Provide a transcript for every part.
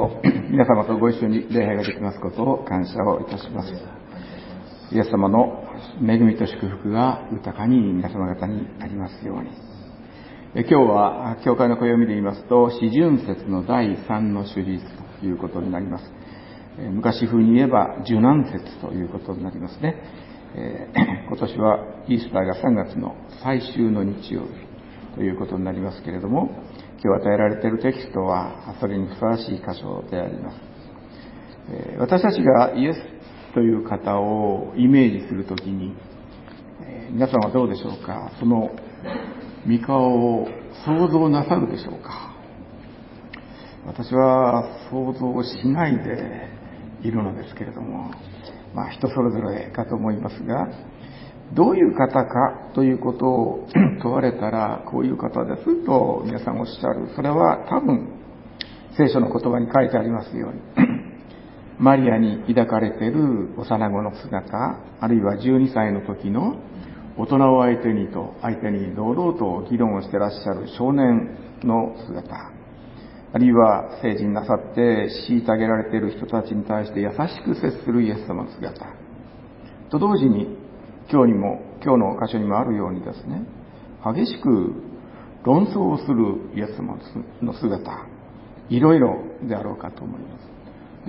皆様とご一緒に礼拝ができますことを感謝をいたします。イエス様の恵みと祝福が豊かに皆様方にありますように。今日は教会の暦で言いますと四旬節の第3の主日ということになります。昔風に言えば受難節ということになりますね。今年はイースターが3月の最終の日曜日ということになりますけれども、今日与えられているテキストはそれにふさわしい箇所であります。私たちがイエスという方をイメージするときに、皆さんはどうでしょうか。その御顔を想像なさるでしょうか。私は想像しないでいるのですけれども、人それぞれかと思いますが、どういう方かということを問われたら、こういう方ですと皆さんおっしゃる。それは多分聖書の言葉に書いてありますようにマリアに抱かれている幼子の姿、あるいは12歳の時の大人を相手に堂々と議論をしてらっしゃる少年の姿、あるいは成人なさって虐げられている人たちに対して優しく接するイエス様の姿と同時に、今日の箇所にもあるようにですね、激しく論争をするイエス様の姿、いろいろであろうかと思います。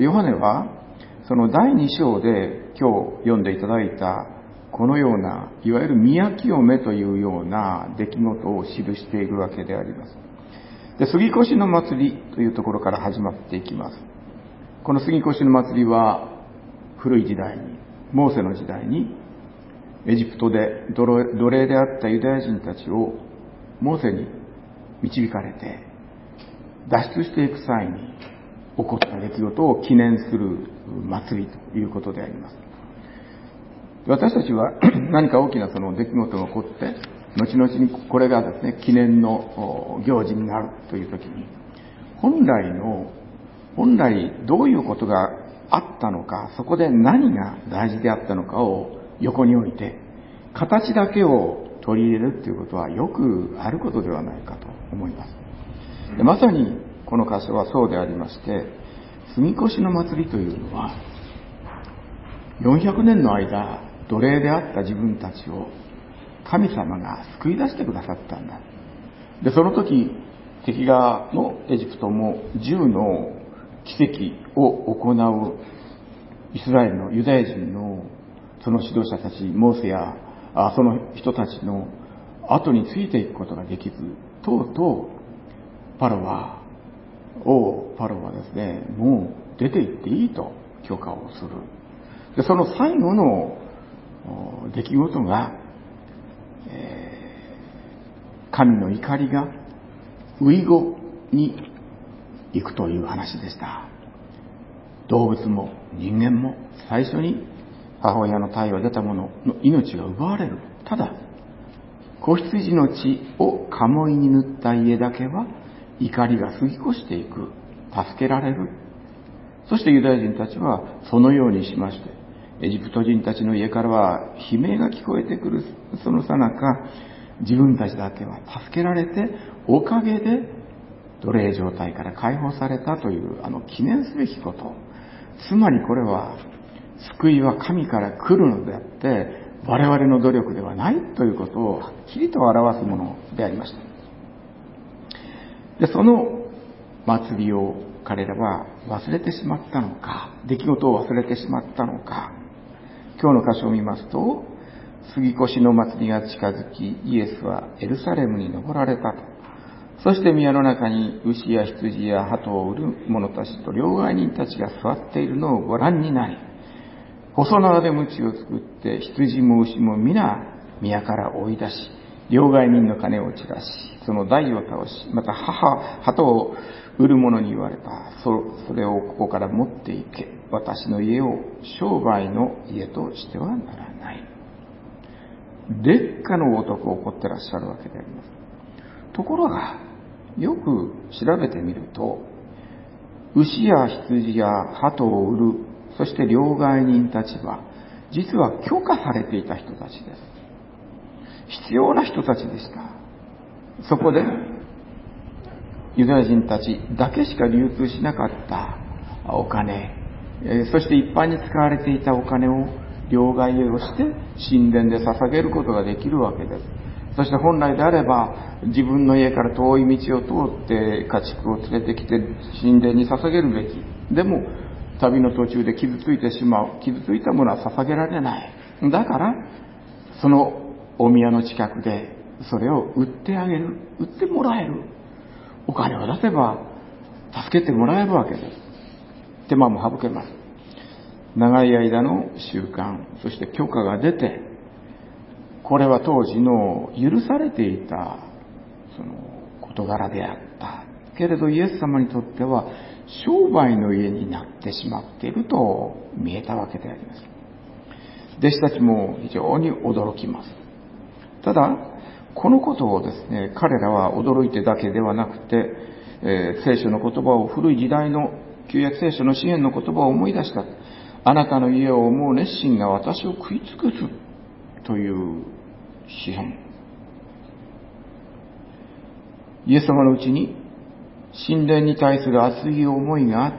ヨハネはその第2章で今日読んでいただいたこのようないわゆる宮清めというような出来事を記しているわけであります。で、杉越の祭りというところから始まっていきます。この杉越の祭りは古い時代に、モーセの時代にエジプトで奴隷であったユダヤ人たちをモーセに導かれて脱出していく際に起こった出来事を記念する祭りということであります。私たちは何か大きなその出来事が起こって後々にこれがですね、記念の行事になるという時に、本来どういうことがあったのか、そこで何が大事であったのかを横に置いて形だけを取り入れるということはよくあることではないかと思います。で、まさにこの箇所はそうでありまして、杉越の祭りというのは400年の間奴隷であった自分たちを神様が救い出してくださったんだ。で、その時敵側のエジプトも10の奇跡を行うイスラエルのユダヤ人のその指導者たち、モーセやその人たちの後についていくことができず、とうとうパロはですね、もう出て行っていいと許可をする。で、その最後の出来事が、神の怒りが初子に行くという話でした。動物も人間も最初に母親の体を出た者の命が奪われる。ただ子羊の血を鴨居に塗った家だけは怒りが過ぎ越していく、助けられる。そしてユダヤ人たちはそのようにしまして、エジプト人たちの家からは悲鳴が聞こえてくるその最中、自分たちだけは助けられて、おかげで奴隷状態から解放されたという記念すべきこと。つまりこれは救いは神から来るのであって我々の努力ではないということをはっきりと表すものでありました。で、その祭りを彼らは忘れてしまったのか、出来事を忘れてしまったのか。今日の箇所を見ますと、杉越の祭りが近づき、イエスはエルサレムに登られたと。そして宮の中に牛や羊や鳩を売る者たちと両替人たちが座っているのをご覧になり、細縄で鞭を作って羊も牛も皆宮から追い出し、両替人の金を散らし、その台を倒し、また鳩を売る者に言われた。それをここから持っていけ。私の家を商売の家としてはならない。烈火の男を怒ってらっしゃるわけであります。ところがよく調べてみると、牛や羊や鳩を売る、そして両替人たちは実は許可されていた人たちです。必要な人たちでした。そこでユダヤ人たちだけしか流通しなかったお金、そして一般に使われていたお金を両替をして神殿で捧げることができるわけです。そして本来であれば自分の家から遠い道を通って家畜を連れてきて神殿に捧げるべき。でも旅の途中で傷ついてしまう。傷ついたものは捧げられない。だからそのお宮の近くでそれを売ってあげる、売ってもらえる。お金を出せば助けてもらえるわけです。手間も省けます。長い間の習慣、そして許可が出て、これは当時の許されていたその事柄であったけれど、イエス様にとっては商売の家になってしまっていると見えたわけであります。弟子たちも非常に驚きます。ただこのことをですね、彼らは驚いてだけではなくて、聖書の言葉を、古い時代の旧約聖書の詩篇の言葉を思い出した。あなたの家を思う熱心が私を食い尽くすという詩篇。イエス様のうちに神殿に対する熱い思いがあって、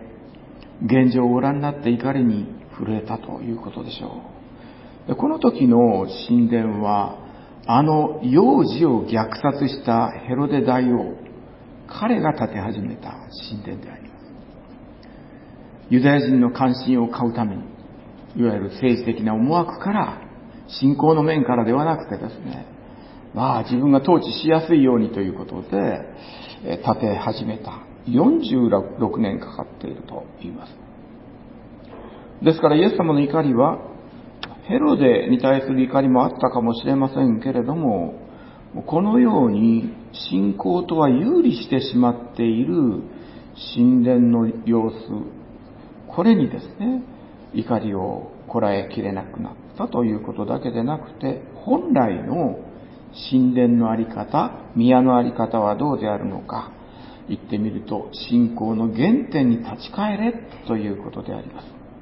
現状をご覧になって怒りに震えたということでしょう。この時の神殿はあの幼児を虐殺したヘロデ大王、彼が建て始めた神殿であります。ユダヤ人の関心を買うために、いわゆる政治的な思惑から、信仰の面からではなくてですね、自分が統治しやすいようにということで建て始めた。46年かかっていると言います。ですからイエス様の怒りはヘロデに対する怒りもあったかもしれませんけれども、このように信仰とは有利してしまっている神殿の様子、これにですね、怒りをこらえきれなくなったということだけでなくて、本来の神殿のあり方、宮のあり方はどうであるのか、言ってみると信仰の原点に立ち返れということであります。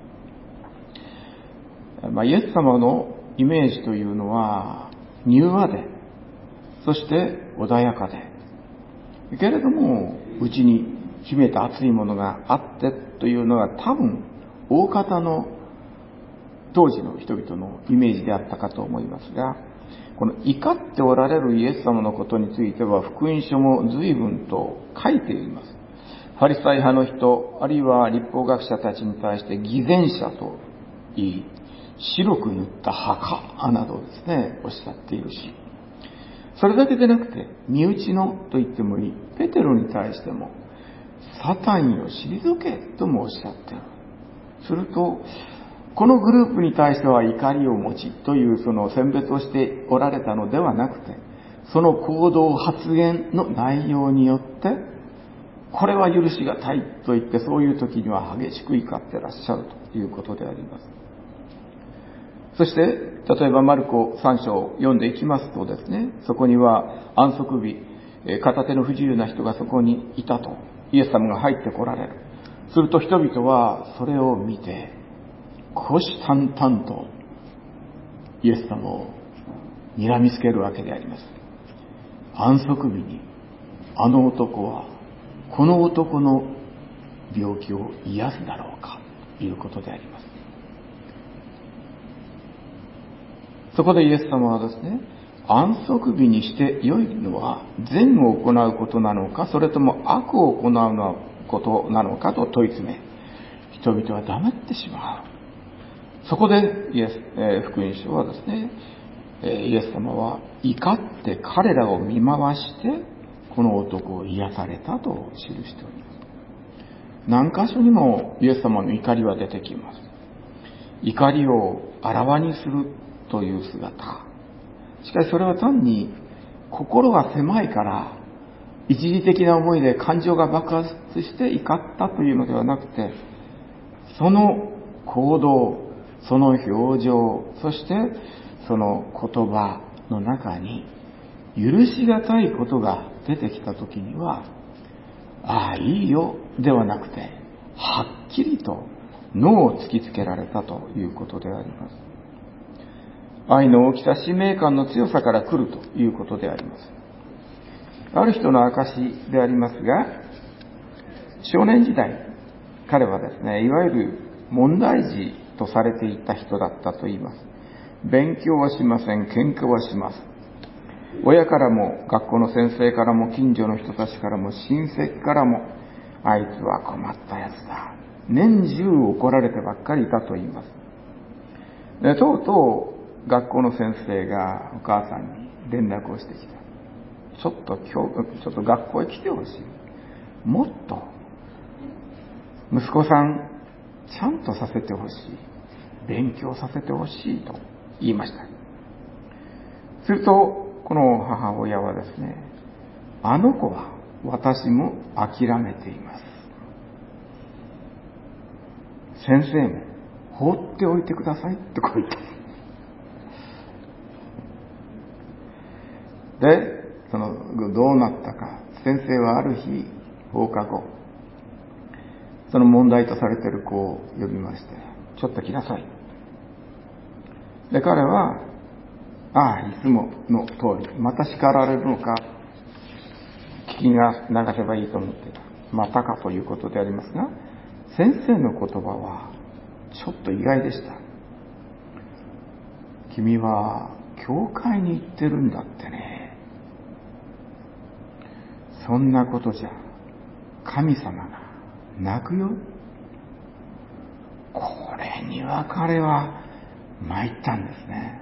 イエス様のイメージというのは柔和で、そして穏やかで、けれども内に秘めた熱いものがあってというのが多分大方の当時の人々のイメージであったかと思いますが、この怒っておられるイエス様のことについては福音書も随分と書いています。ファリサイ派の人、あるいは律法学者たちに対して偽善者と言い、白く塗った墓などですね、おっしゃっているし、それだけでなくて身内のと言ってもいいペテロに対してもサタンよ退けともおっしゃっている。するとこのグループに対しては怒りを持ちというその選別をしておられたのではなくて、その行動発言の内容によってこれは許しがたいと言って、そういう時には激しく怒ってらっしゃるということであります。そして例えばマルコ3章を読んでいきますとですね、そこには安息日、片手の不自由な人がそこにいたと、イエス様が入ってこられる。すると人々はそれを見て虎視眈々とイエス様を睨みつけるわけであります。安息日にあの男はこの男の病気を癒すだろうかということであります。そこでイエス様はですね、安息日にして良いのは善を行うことなのか、それとも悪を行うことなのかと問い詰め、人々は黙ってしまう。そこで福音書はですね、イエス様は怒って彼らを見回してこの男を癒されたと記しております。何箇所にもイエス様の怒りは出てきます。怒りをあらわにするという姿。しかしそれは単に心が狭いから一時的な思いで感情が爆発して怒ったというのではなくて、その行動、その表情、そしてその言葉の中に許しがたいことが出てきたときには、いいよではなくて、はっきりとノーを突きつけられたということであります。愛の大きさ、使命感の強さから来るということであります。ある人の証でありますが、少年時代、 彼はですね、いわゆる問題児とされていた人だったと言います。勉強はしません、喧嘩はします。親からも、学校の先生からも、近所の人たちからも、親戚からも、あいつは困ったやつだ。年中怒られてばっかりいたと言います。で、とうとう学校の先生がお母さんに連絡をしてきた。ちょっと学校へ来てほしい。もっと息子さんちゃんとさせてほしい。勉強させてほしいと言いました。するとこの母親はですね、あの子は私も諦めています。先生も放っておいてくださいってこう言った。で、どうなったか。先生はある日、放課後、その問題とされている子を呼びまして、ちょっと来なさい。で、彼は、いつもの通り、また叱られるのか、聞き流せばいいと思っていた。またかということでありますが、先生の言葉は、ちょっと意外でした。君は、教会に行ってるんだってね。そんなことじゃ、神様が泣くよ。これには彼は参ったんですね。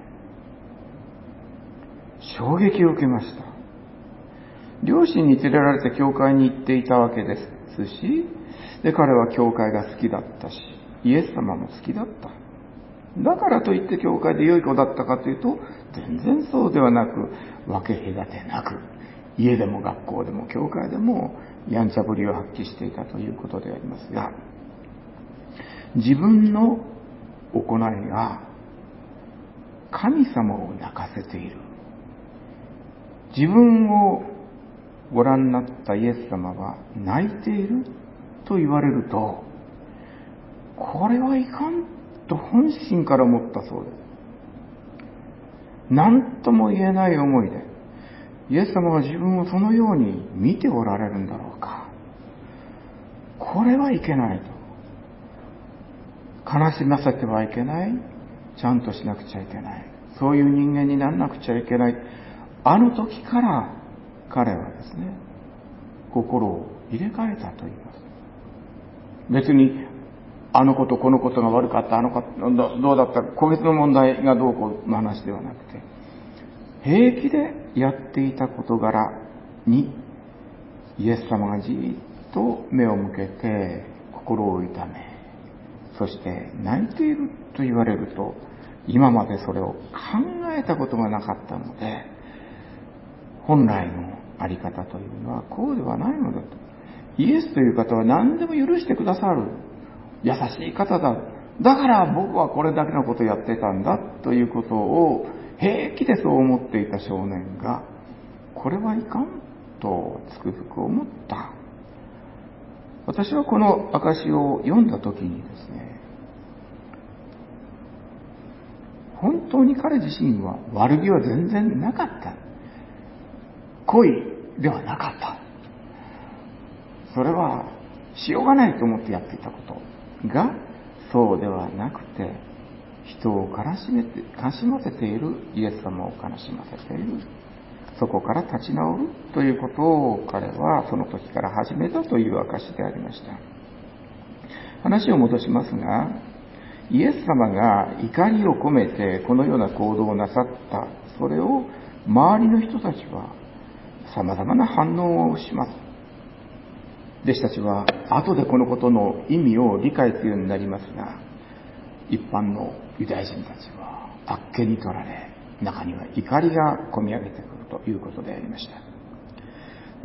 衝撃を受けました。両親に連れられて教会に行っていたわけですし、で彼は教会が好きだったし、イエス様も好きだった。だからといって教会で良い子だったかというと、全然そうではなく、分け隔てなく、家でも学校でも教会でもやんちゃぶりを発揮していたということでありますが、自分の行いが神様を泣かせている。自分をご覧になったイエス様は泣いていると言われると、これはいかんと本心から思ったそうです。何とも言えない思いで、イエス様は自分をそのように見ておられるんだろうか。これはいけないと。悲しませてはいけない。ちゃんとしなくちゃいけない。そういう人間にならなくちゃいけない。あの時から彼はですね、心を入れ替えたと言います。別にあのことこのことが悪かった、あのことどうだった、個別の問題がどうこうの話ではなくて、平気でやっていた事柄にイエス様がじっと目を向けて心を痛め、そして泣いていると言われると、今までそれを考えたことがなかったので、本来のあり方というのはこうではないのだと。イエスという方は何でも許してくださる優しい方だ。だから僕はこれだけのことをやってたんだということを平気でそう思っていた少年が、これはいかんとつくづく思った。私はこの証を読んだ時にですね、本当に彼自身は悪気は全然なかった。恋ではなかった。それはしようがないと思ってやっていたことが、そうではなくて、人を悲しませているイエス様を悲しませている。そこから立ち直るということを彼はその時から始めたという証でありました。話を戻しますが、イエス様が怒りを込めてこのような行動をなさった、それを周りの人たちは様々な反応をします。弟子たちは後でこのことの意味を理解するようになりますが、一般のユダヤ人たちはあっけに取られ、中には怒りがこみ上げてくるということでありました。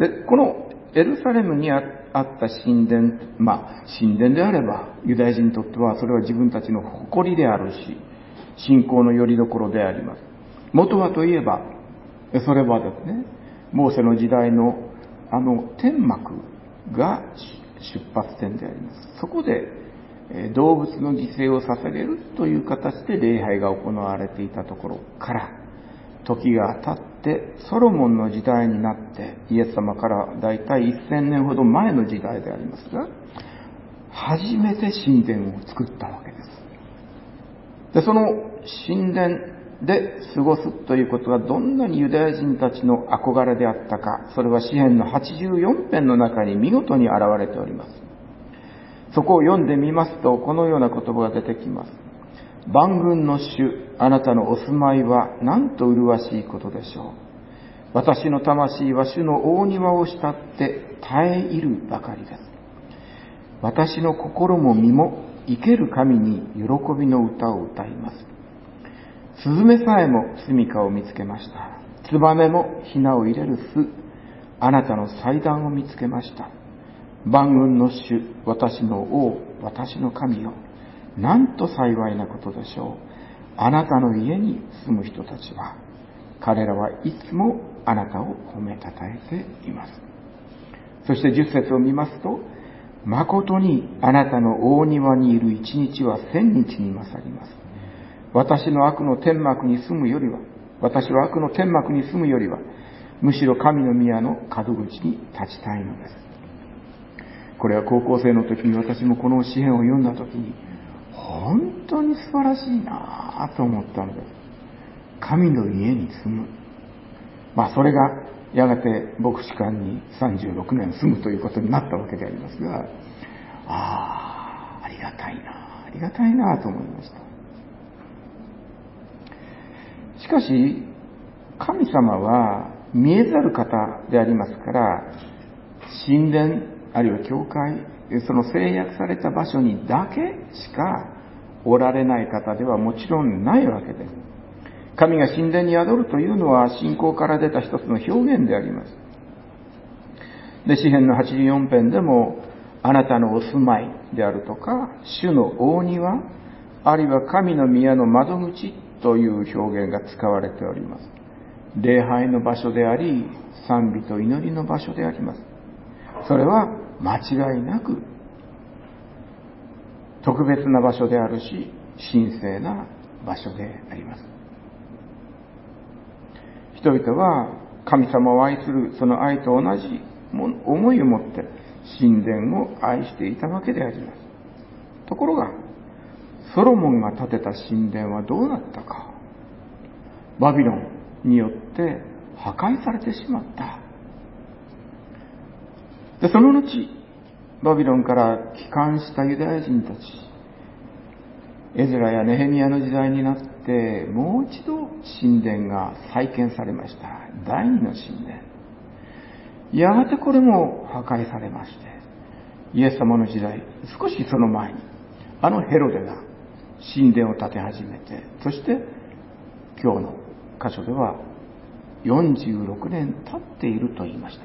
で、このエルサレムにあった神殿、神殿であればユダヤ人にとってはそれは自分たちの誇りであるし、信仰の拠り所であります。元はといえば、それはですね、モーセの時代の天幕が出発点であります。そこで動物の犠牲を捧げるという形で礼拝が行われていたところから、時が経ってソロモンの時代になって、イエス様からだいたい1000年ほど前の時代でありますが、 初めて神殿を作ったわけです。で、その神殿で過ごすということがどんなにユダヤ人たちの憧れであったか、それは詩編の84編の中に見事に現れております。そこを読んでみますと、このような言葉が出てきます。万軍の主、あなたのお住まいはなんと麗しいことでしょう。私の魂は主の大庭を慕って耐え入るばかりです。私の心も身も生ける神に喜びの歌を歌います。スズメさえも住処を見つけました。ツバメもひなを入れる巣、あなたの祭壇を見つけました。万軍の主、私の王、私の神よ。なんと幸いなことでしょう。あなたの家に住む人たちは、彼らはいつもあなたを褒めたたえています。そして10節を見ますと、誠にあなたの大庭にいる一日は千日に勝ります。私は悪の天幕に住むよりは、むしろ神の宮の門口に立ちたいのです。これは高校生の時に私もこの詩編を読んだ時に、本当に素晴らしいなと思ったのです。神の家に住む。それがやがて牧師館に36年住むということになったわけでありますが、ありがたいなと思いました。しかし、神様は見えざる方でありますから、神殿あるいは教会、その制約された場所にだけしかおられない方ではもちろんないわけです。神が神殿に宿るというのは信仰から出た一つの表現であります。で、詩編の84編でも、あなたのお住まいであるとか、主の大庭、あるいは神の宮の窓口という表現が使われております。礼拝の場所であり、賛美と祈りの場所であります。それは間違いなく特別な場所であるし、神聖な場所であります。人々は神様を愛するその愛と同じ思いを持って神殿を愛していたわけであります。ところが、ソロモンが建てた神殿はどうなったか。バビロンによって破壊されてしまった。で、その後、バビロンから帰還したユダヤ人たち、エズラやネヘミヤの時代になって、もう一度神殿が再建されました。第二の神殿。やがてこれも破壊されまして、イエス様の時代、少しその前に、ヘロデが神殿を建て始めて、そして今日の箇所では46年経っていると言いました。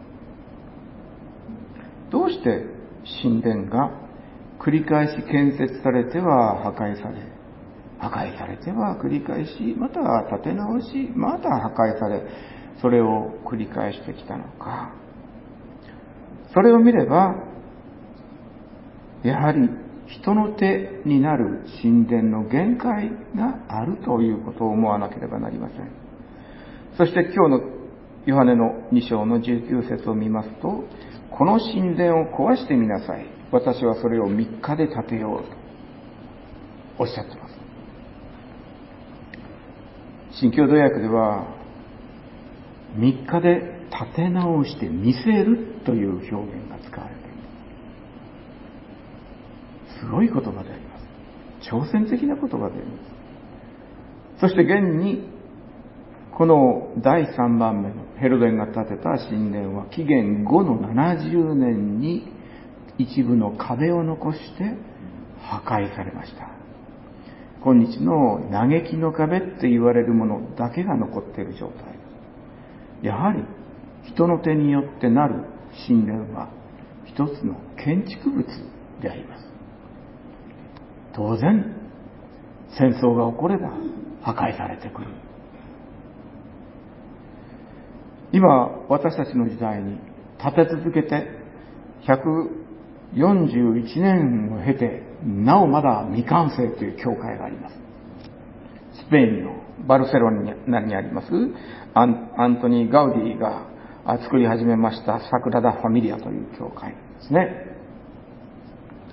どうして神殿が繰り返し建設されては破壊され、破壊されては繰り返し、また建て直し、また破壊され、それを繰り返してきたのか。それを見れば、やはり人の手になる神殿の限界があるということを思わなければなりません。そして今日のヨハネの2章の19節を見ますと、この神殿を壊してみなさい。私はそれを3日で建てようとおっしゃっています。新共同訳では、3日で建て直して見せるという表現が使われています。すごい言葉であります。挑戦的な言葉であります。そして現に、この第3番目のヘロデが建てた神殿は紀元後の70年に一部の壁を残して破壊されました。今日の嘆きの壁って言われるものだけが残っている状態です。やはり人の手によってなる神殿は一つの建築物であります。当然戦争が起これば破壊されてくる。今私たちの時代に立て続けて141年を経てなおまだ未完成という教会があります。スペインのバルセロナにありますアントニー・ガウディが作り始めましたサグラダ・ファミリアという教会ですね。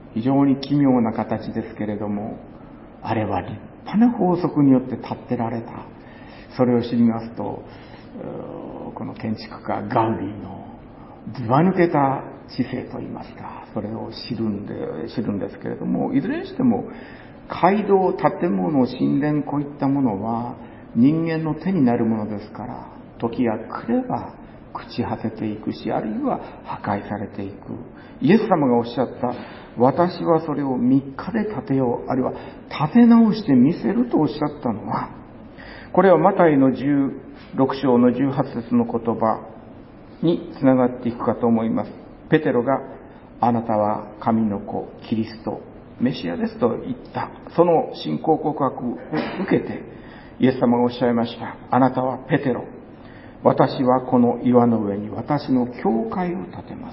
非常に奇妙な形ですけれども、あれは立派な法則によって建てられた。それを知りますと、この建築家ガウディのずば抜けた知性といいますか、それを知るんですけれども、いずれにしても街道、建物、神殿、こういったものは人間の手になるものですから、時が来れば朽ち果てていくし、あるいは破壊されていく。イエス様がおっしゃった、私はそれを3日で建てよう、あるいは建て直してみせるとおっしゃったのは、これはマタイの16章の18節の言葉につながっていくかと思います。ペテロが、あなたは神の子、キリスト、メシアですと言った。その信仰告白を受けて、イエス様がおっしゃいました。あなたはペテロ。私はこの岩の上に私の教会を建てます。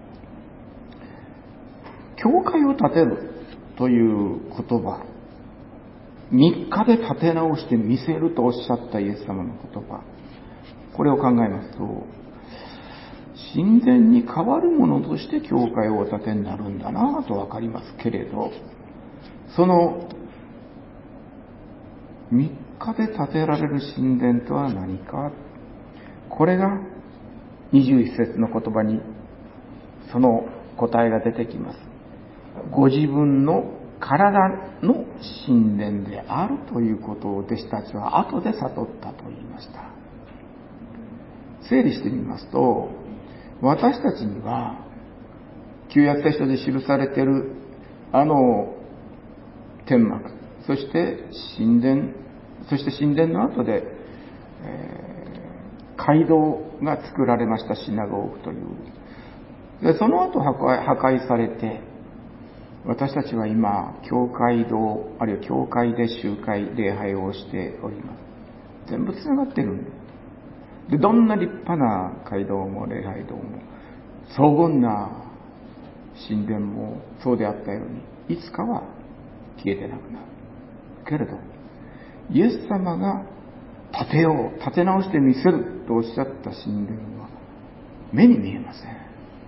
教会を建てるという言葉、3日で建て直してみせるとおっしゃったイエス様の言葉、これを考えますと、神殿に代わるものとして教会をお建てになるんだなとわかりますけれど、その3日で建てられる神殿とは何か、これが21節の言葉にその答えが出てきます。ご自分の体の神殿であるということを弟子たちは後で悟ったと言いました。整理してみますと、私たちには旧約聖書で記されているあの天幕、そして神殿の後で、街道が作られました。シナゴーグという。でその後破壊されて、私たちは今教会堂あるいは教会で集会礼拝をしております。全部つながってるんです。でどんな立派な街道も礼拝堂も荘厳な神殿もそうであったように、いつかは消えてなくなるけれど、イエス様が建てよう、建て直してみせるとおっしゃった神殿は目に見えません。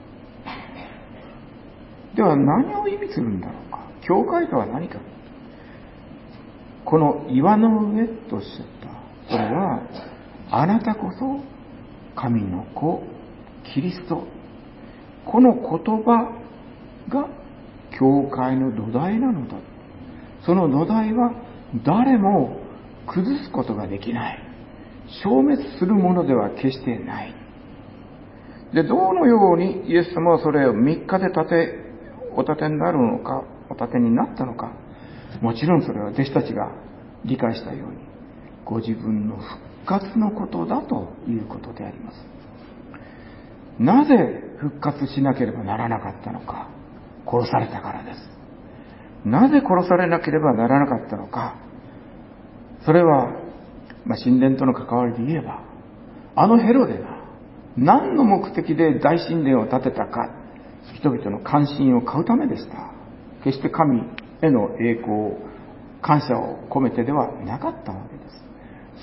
では何を意味するんだろうか。教会とは何か。この岩の上とおっしゃった、それはあなたこそ神の子キリスト、この言葉が教会の土台なのだ。その土台は誰も崩すことができない、消滅するものでは決してない。でどのようにイエス様はそれを3日でお建てになるのか、お建てになったのか、もちろんそれは弟子たちが理解したようにご自分の復活のことだということであります。なぜ復活しなければならなかったのか。殺されたからです。なぜ殺されなければならなかったのか。それは、神殿との関わりで言えば、あのヘロデが何の目的で大神殿を建てたか、人々の関心を買うためでした。決して神への栄光、感謝を込めてではなかったわけです。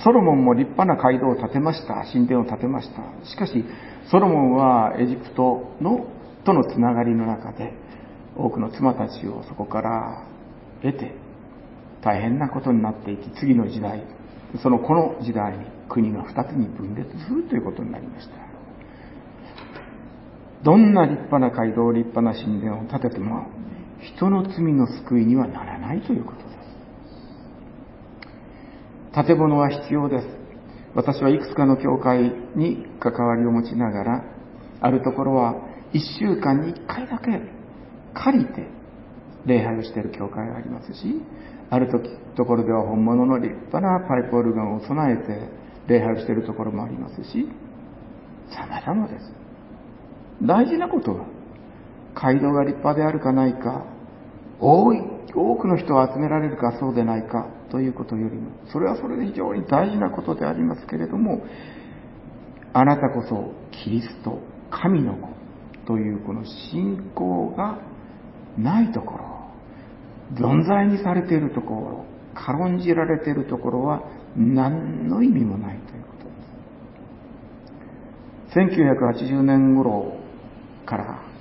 ソロモンも立派な街道を建てました。神殿を建てました。しかしソロモンはエジプトとのつながりの中で多くの妻たちをそこから得て大変なことになっていき、次の時代、この時代に国が2つに分裂するということになりました。どんな立派な街道、立派な神殿を建てても人の罪の救いにはならないということです。建物は必要です。私はいくつかの教会に関わりを持ちながら、あるところは1週間に1回だけ借りて礼拝をしている教会がありますし、あるところでは本物の立派なパイプオルガンを備えて礼拝をしているところもありますし、様々です。大事なことは街道が立派であるかないか、多くの人を集められるかそうでないかということよりも、それはそれで非常に大事なことでありますけれども、あなたこそキリスト、神の子というこの信仰がないところ、存在にされているところ、軽んじられているところは何の意味もないということです。1980年頃からキ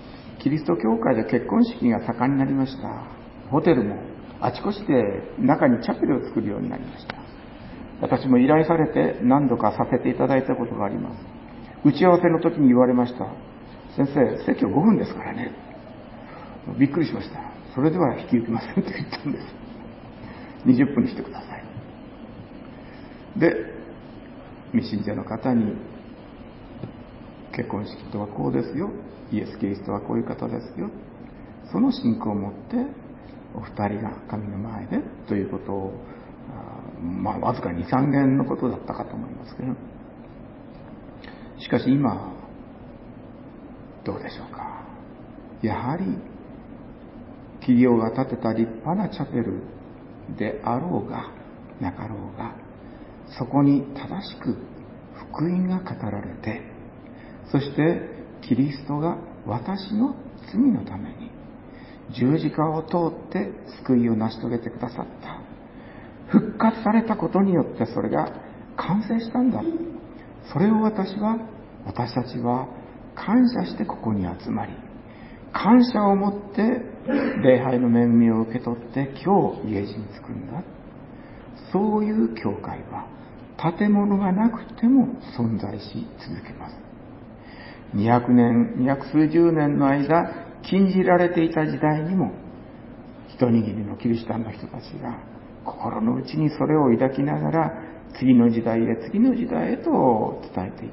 キリスト教会で結婚式が盛んになりました。ホテルもあちこちで中にチャペルを作るようになりました。私も依頼されて何度かさせていただいたことがあります。打ち合わせの時に言われました。先生、説教5分ですからね。びっくりしました。それでは引き受けませんと言ったんです。20分にしてください。で、未信者の方に、結婚式とはこうですよ。イエス・キリストはこういう方ですよ。その信仰を持ってお二人が神の前でということを、わずか 2,3 件のことだったかと思いますけど、しかし今どうでしょうか。やはり企業が建てた立派なチャペルであろうがなかろうが、そこに正しく福音が語られて、そしてキリストが私の罪のために十字架を通って救いを成し遂げてくださった。復活されたことによってそれが完成したんだ。それを私たちは感謝してここに集まり、感謝を持って礼拝の恵みを受け取って今日家路に着くんだ。そういう教会は建物がなくても存在し続けます。200年、200数十年の間禁じられていた時代にも、一握りのキリシタンの人たちが心の内にそれを抱きながら次の時代へと伝えていった。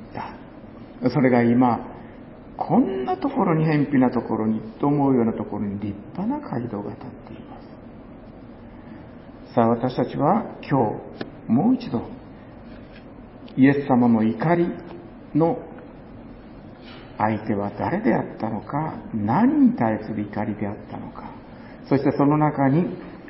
それが今こんなところに、偏僻なところにと思うようなところに立派な街道が立っています。さあ、私たちは今日もう一度イエス様の怒りの相手は誰であったのか、何に対する怒りであったのか、そしてその中に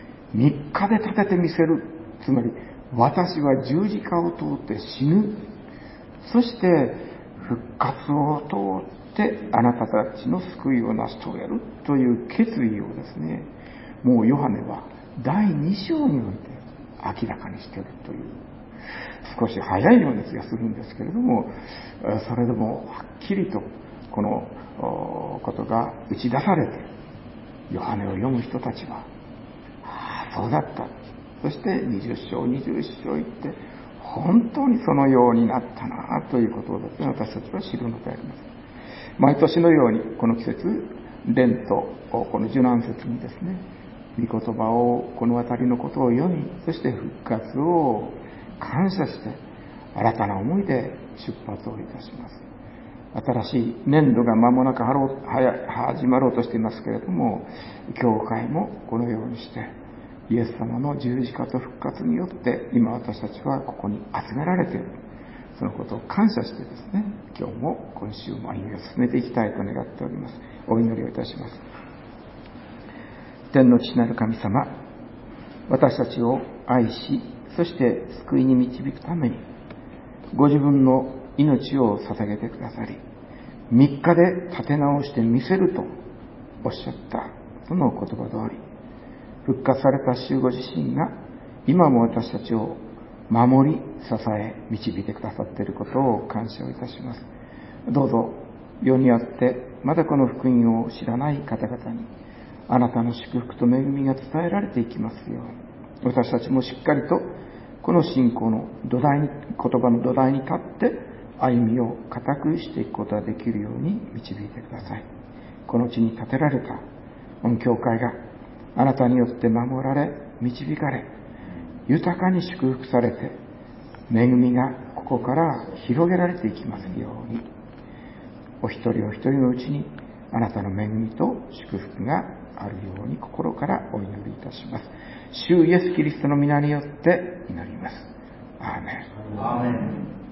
3日で立ててみせる、つまり私は十字架を通って死ぬ、そして復活を通ってあなたたちの救いを成し遂げるという決意をですね、もうヨハネは第2章において明らかにしているという、少し早いような気がするんですけれども、それでもはっきりとこのことが打ち出されて、ヨハネを読む人たちは、そうだった。そして20章、21章言って、本当にそのようになったなということをですね、私たちは知るのであります。毎年のようにこの季節、連とこの受難節にですね、御言葉を、この辺りのことを読み、そして復活を感謝して、新たな思いで出発をいたします。新しい年度が間もなく始まろうとしていますけれども、教会もこのようにして、イエス様の十字架と復活によって今私たちはここに集められている。そのことを感謝してですね、今日も今週も歩みを進めていきたいと願っております。お祈りをいたします。天の父なる神様、私たちを愛し、そして救いに導くためにご自分の命を捧げてくださり、3日で立て直してみせるとおっしゃったその言葉通り、復活された主ご自身が今も私たちを守り、支え、導いてくださっていることを感謝をいたします。どうぞ世にあってまだこの福音を知らない方々にあなたの祝福と恵みが伝えられていきますように、私たちもしっかりとこの信仰の土台に、言葉の土台に立って歩みを固くしていくことができるように導いてください。この地に建てられたこの教会があなたによって守られ、導かれ、豊かに祝福されて、恵みがここから広げられていきますように、お一人お一人のうちにあなたの恵みと祝福があるように心からお祈りいたします。主イエスキリストの皆によって祈ります。アーメン。